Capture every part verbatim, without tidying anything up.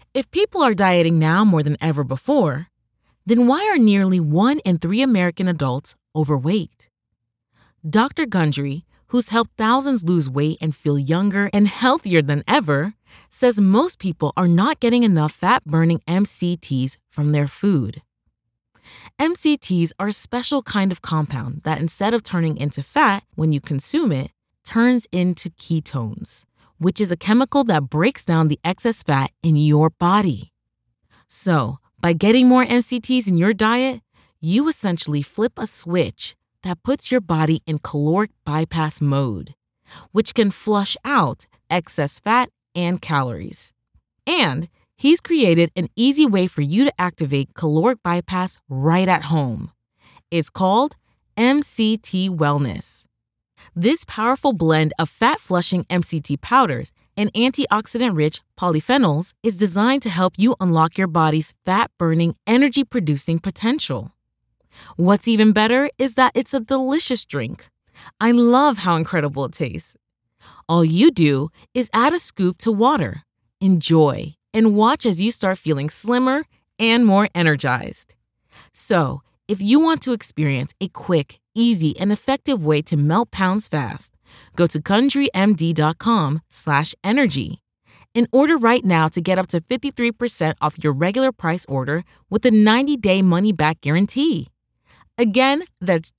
If people are dieting now more than ever before, then why are nearly one in three American adults overweight? Doctor Gundry, who's helped thousands lose weight and feel younger and healthier than ever, says most people are not getting enough fat-burning M C Ts from their food. M C Ts are a special kind of compound that, instead of turning into fat when you consume it, turns into ketones, which is a chemical that breaks down the excess fat in your body. So, by getting more M C Ts in your diet, you essentially flip a switch that puts your body in caloric bypass mode, which can flush out excess fat and calories. And he's created an easy way for you to activate caloric bypass right at home. It's called M C T Wellness. This powerful blend of fat-flushing M C T powders and antioxidant-rich polyphenols is designed to help you unlock your body's fat-burning, energy-producing potential. What's even better is that it's a delicious drink. I love how incredible it tastes. All you do is add a scoop to water, enjoy, and watch as you start feeling slimmer and more energized. So, if you want to experience a quick, easy, and effective way to melt pounds fast, go to GundryMD.com slash energy and order right now to get up to fifty-three percent off your regular price order with a ninety-day money-back guarantee. Again, that's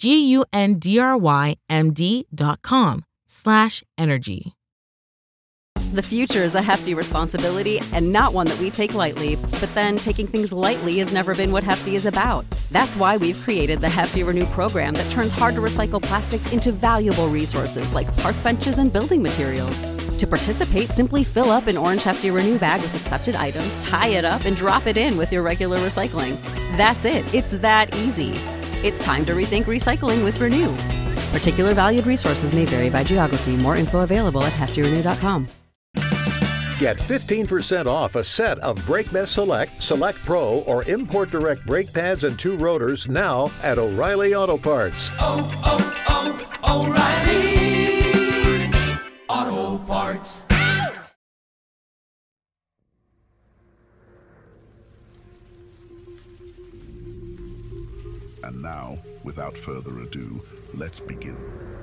G-U-N-D-R-Y-M-D.com slash energy. The future is a hefty responsibility and not one that we take lightly, but then taking things lightly has never been what Hefty is about. That's why we've created the Hefty Renew program that turns hard-to-recycle plastics into valuable resources like park benches and building materials. To participate, simply fill up an orange Hefty Renew bag with accepted items, tie it up, and drop it in with your regular recycling. That's it. It's that easy. It's time to rethink recycling with Renew. Particular valued resources may vary by geography. More info available at hefty renew dot com. Get fifteen percent off a set of BrakeBest Select, Select Pro, or Import Direct brake pads and two rotors now at O'Reilly Auto Parts. Oh, oh, oh, O'Reilly Auto Parts. And now, without further ado, let's begin.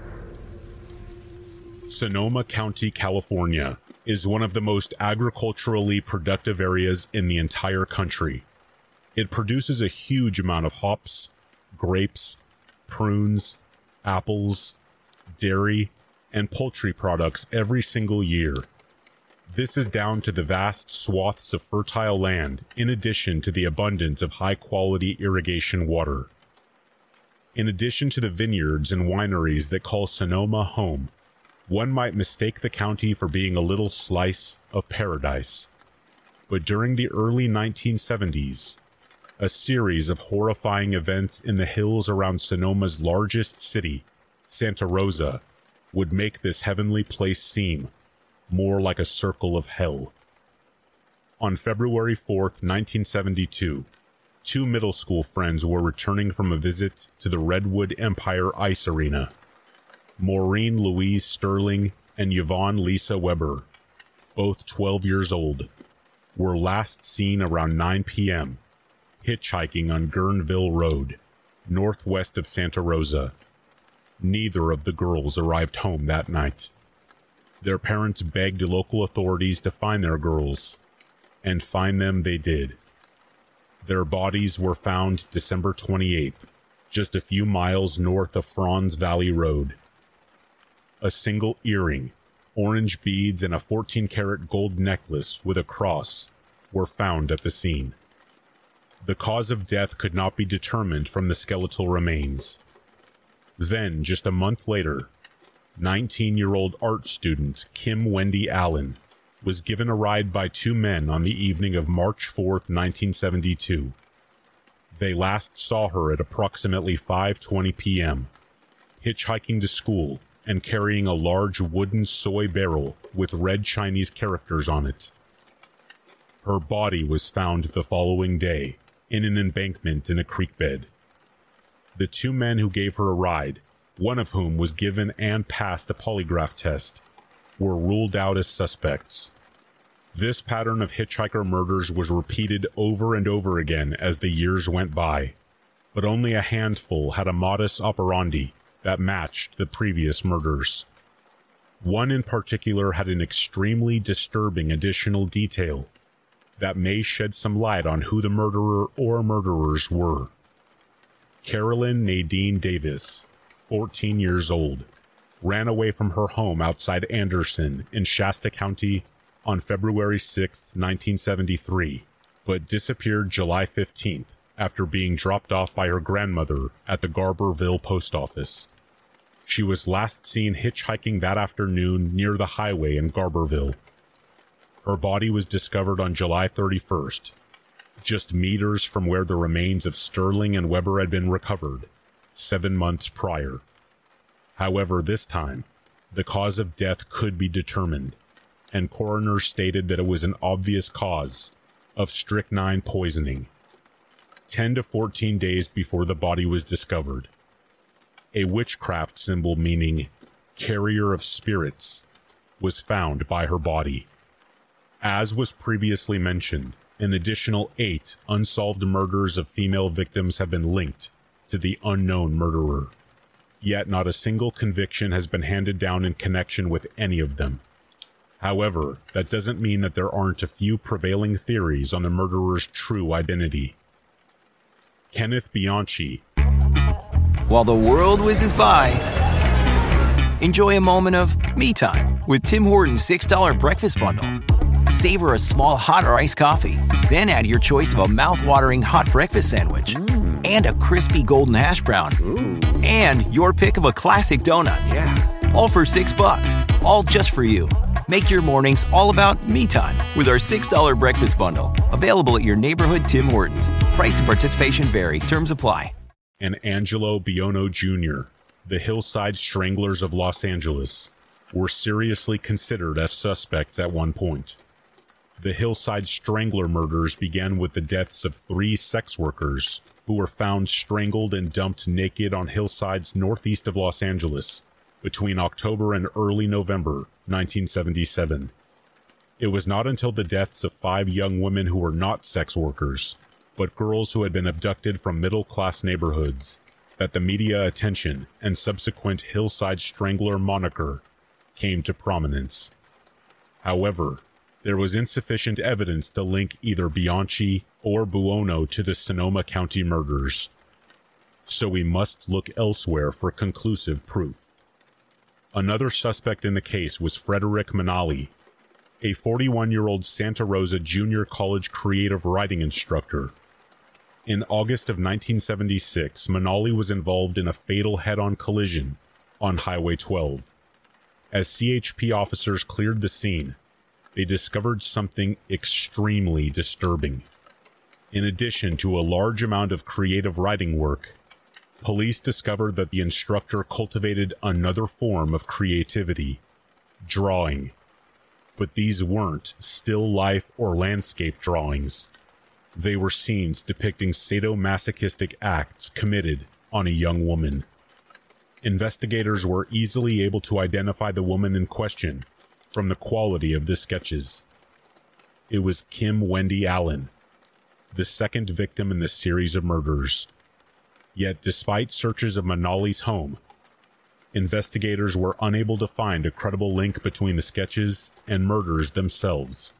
Sonoma County, California is one of the most agriculturally productive areas in the entire country. It produces a huge amount of hops, grapes, prunes, apples, dairy, and poultry products every single year. This is down to the vast swaths of fertile land, in addition to the abundance of high-quality irrigation water. In addition to the vineyards and wineries that call Sonoma home, one might mistake the county for being a little slice of paradise. But during the early nineteen seventies, a series of horrifying events in the hills around Sonoma's largest city, Santa Rosa, would make this heavenly place seem more like a circle of hell. On February fourth, nineteen seventy-two, two middle school friends were returning from a visit to the Redwood Empire Ice Arena. Maureen Louise Sterling and Yvonne Lisa Weber, both twelve years old, were last seen around nine p.m. hitchhiking on Guerneville Road, northwest of Santa Rosa. Neither of the girls arrived home that night. Their parents begged local authorities to find their girls, and find them they did. Their bodies were found December twenty-eighth, just a few miles north of Franz Valley Road. A single earring, orange beads, and a fourteen karat gold necklace with a cross were found at the scene. The cause of death could not be determined from the skeletal remains. Then, just a month later, nineteen-year-old art student Kim Wendy Allen was given a ride by two men on the evening of March fourth, nineteen seventy-two. They last saw her at approximately five twenty p.m., hitchhiking to school and carrying a large wooden soy barrel with red Chinese characters on it. Her body was found the following day in an embankment in a creek bed. The two men who gave her a ride, one of whom was given and passed a polygraph test, were ruled out as suspects. This pattern of hitchhiker murders was repeated over and over again as the years went by, but only a handful had a modus operandi that matched the previous murders. One in particular had an extremely disturbing additional detail that may shed some light on who the murderer or murderers were. Carolyn Nadine Davis, fourteen years old, ran away from her home outside Anderson in Shasta County on February sixth, nineteen seventy-three, but disappeared July fifteenth after being dropped off by her grandmother at the Garberville post office. She was last seen hitchhiking that afternoon near the highway in Garberville. Her body was discovered on July thirty-first, just meters from where the remains of Sterling and Weber had been recovered, seven months prior. However, this time, the cause of death could be determined, and coroners stated that it was an obvious cause of strychnine poisoning, ten to fourteen days before the body was discovered. A witchcraft symbol meaning carrier of spirits was found by her body. As was previously mentioned, an additional eight unsolved murders of female victims have been linked to the unknown murderer. Yet not a single conviction has been handed down in connection with any of them. However, that doesn't mean that there aren't a few prevailing theories on the murderer's true identity. Kenneth Bianchi. While the world whizzes by, enjoy a moment of me time with Tim Hortons six dollar breakfast bundle. Savor a small hot or iced coffee, then add your choice of a mouth-watering hot breakfast sandwich mm. and a crispy golden hash brown Ooh. And your pick of a classic donut. Yeah. All for six bucks, all just for you. Make your mornings all about me time with our six dollar breakfast bundle. Available at your neighborhood Tim Hortons. Price and participation vary. Terms apply. And Angelo Buono Junior, the Hillside Stranglers of Los Angeles, were seriously considered as suspects at one point. The Hillside Strangler murders began with the deaths of three sex workers who were found strangled and dumped naked on hillsides northeast of Los Angeles between October and early November nineteen seventy-seven. It was not until the deaths of five young women who were not sex workers, but girls who had been abducted from middle-class neighborhoods, that the media attention and subsequent Hillside Strangler moniker came to prominence. However, there was insufficient evidence to link either Bianchi or Buono to the Sonoma County murders, so we must look elsewhere for conclusive proof. Another suspect in the case was Frederick Manali, a forty-one-year-old Santa Rosa junior college creative writing instructor. In August of nineteen seventy-six, Manali was involved in a fatal head-on collision on Highway twelve. As C H P officers cleared the scene, they discovered something extremely disturbing. In addition to a large amount of creative writing work, police discovered that the instructor cultivated another form of creativity, drawing. But these weren't still life or landscape drawings. They were scenes depicting sadomasochistic acts committed on a young woman. Investigators were easily able to identify the woman in question from the quality of the sketches. It was Kim Wendy Allen, the second victim in the series of murders. Yet, despite searches of Manali's home, investigators were unable to find a credible link between the sketches and murders themselves.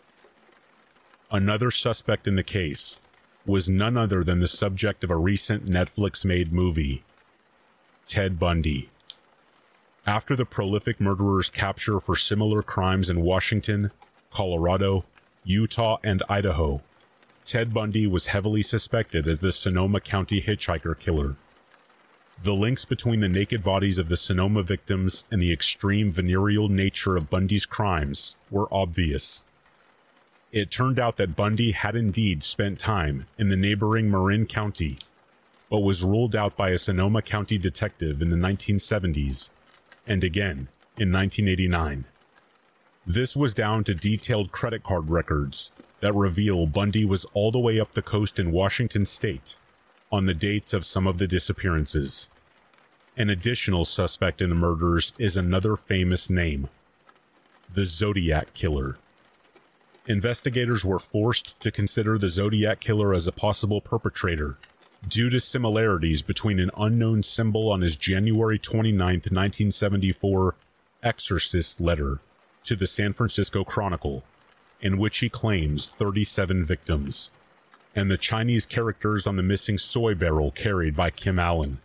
Another suspect in the case was none other than the subject of a recent Netflix-made movie, Ted Bundy. After the prolific murderer's capture for similar crimes in Washington, Colorado, Utah, and Idaho, Ted Bundy was heavily suspected as the Sonoma County hitchhiker killer. The links between the naked bodies of the Sonoma victims and the extreme venereal nature of Bundy's crimes were obvious. It turned out that Bundy had indeed spent time in the neighboring Marin County, but was ruled out by a Sonoma County detective in the nineteen seventies, and again in nineteen eighty-nine. This was down to detailed credit card records that reveal Bundy was all the way up the coast in Washington state on the dates of some of the disappearances. An additional suspect in the murders is another famous name, the Zodiac Killer. Investigators were forced to consider the Zodiac Killer as a possible perpetrator due to similarities between an unknown symbol on his January twenty-ninth, nineteen seventy-four exorcist letter to the San Francisco Chronicle, in which he claims thirty-seven victims, and the Chinese characters on the missing soy barrel carried by Kim Allen.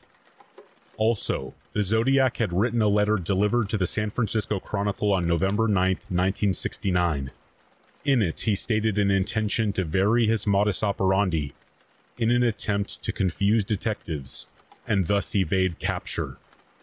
Also, the Zodiac had written a letter delivered to the San Francisco Chronicle on November ninth, nineteen sixty-nine. In it, he stated an intention to vary his modus operandi in an attempt to confuse detectives and thus evade capture.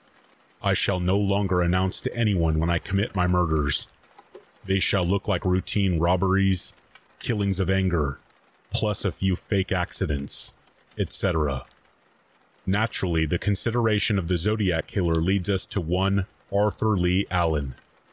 I shall no longer announce to anyone when I commit my murders. They shall look like routine robberies, killings of anger, plus a few fake accidents, et cetera. Naturally, the consideration of the Zodiac Killer leads us to one Arthur Lee Allen.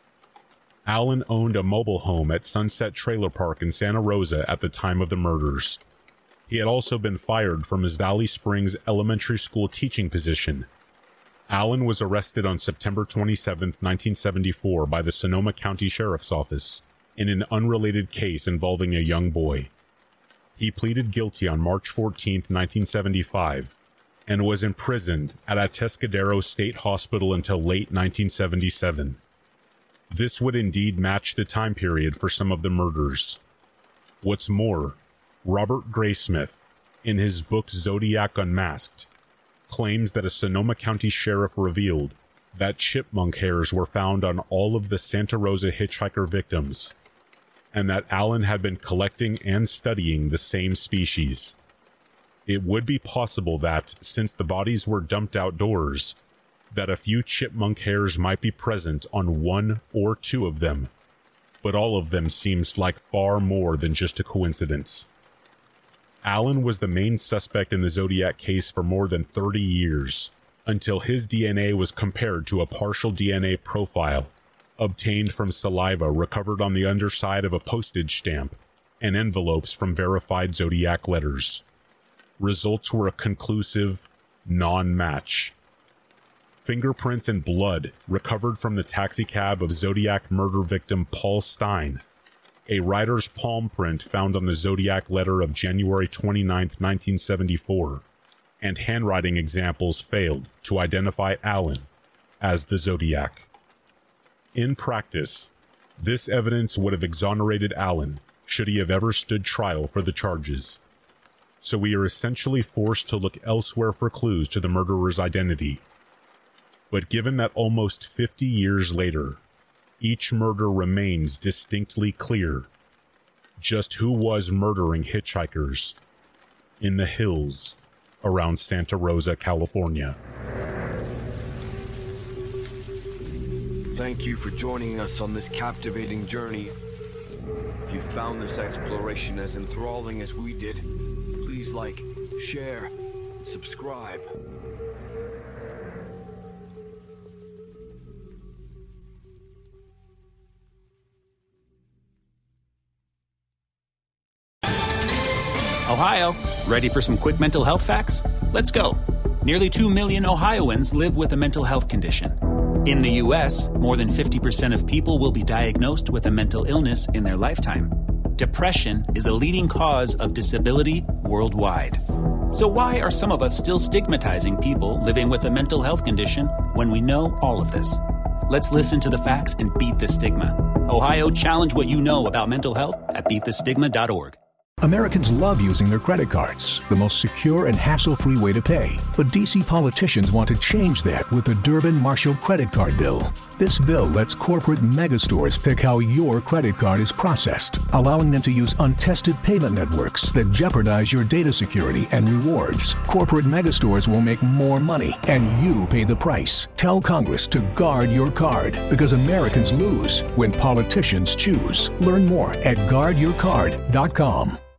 Allen owned a mobile home at Sunset Trailer Park in Santa Rosa at the time of the murders. He had also been fired from his Valley Springs elementary school teaching position. Allen was arrested on September twenty-seventh, nineteen seventy-four by the Sonoma County Sheriff's Office in an unrelated case involving a young boy. He pleaded guilty on March fourteenth, nineteen seventy-five, and was imprisoned at Atascadero State Hospital until late nineteen seventy-seven. This would indeed match the time period for some of the murders. What's more, Robert Graysmith, in his book Zodiac Unmasked, claims that a Sonoma County sheriff revealed that chipmunk hairs were found on all of the Santa Rosa hitchhiker victims, and that Allen had been collecting and studying the same species. It would be possible that, since the bodies were dumped outdoors, that a few chipmunk hairs might be present on one or two of them, but all of them seems like far more than just a coincidence. Allen was the main suspect in the Zodiac case for more than thirty years, until his D N A was compared to a partial D N A profile obtained from saliva recovered on the underside of a postage stamp and envelopes from verified Zodiac letters. Results were a conclusive non-match. Fingerprints and blood recovered from the taxicab of Zodiac murder victim Paul Stein, a writer's palm print found on the Zodiac letter of January twenty-ninth, nineteen seventy-four, and handwriting examples failed to identify Allen as the Zodiac. In practice, this evidence would have exonerated Allen should he have ever stood trial for the charges. So we are essentially forced to look elsewhere for clues to the murderer's identity. But given that almost fifty years later, each murder remains distinctly clear, just who was murdering hitchhikers in the hills around Santa Rosa, California. Thank you for joining us on this captivating journey. If you found this exploration as enthralling as we did, please like, share, and subscribe. Ohio, ready for some quick mental health facts? Let's go. Nearly two million Ohioans live with a mental health condition. In the U S, more than fifty percent of people will be diagnosed with a mental illness in their lifetime. Depression is a leading cause of disability worldwide. So why are some of us still stigmatizing people living with a mental health condition when we know all of this? Let's listen to the facts and beat the stigma. Ohio, challenge what you know about mental health at beat the stigma dot org. Americans love using their credit cards, the most secure and hassle-free way to pay. But D C politicians want to change that with the Durbin-Marshall credit card bill. This bill lets corporate megastores pick how your credit card is processed, allowing them to use untested payment networks that jeopardize your data security and rewards. Corporate megastores will make more money, and you pay the price. Tell Congress to guard your card, because Americans lose when politicians choose. Learn more at guard your card dot com.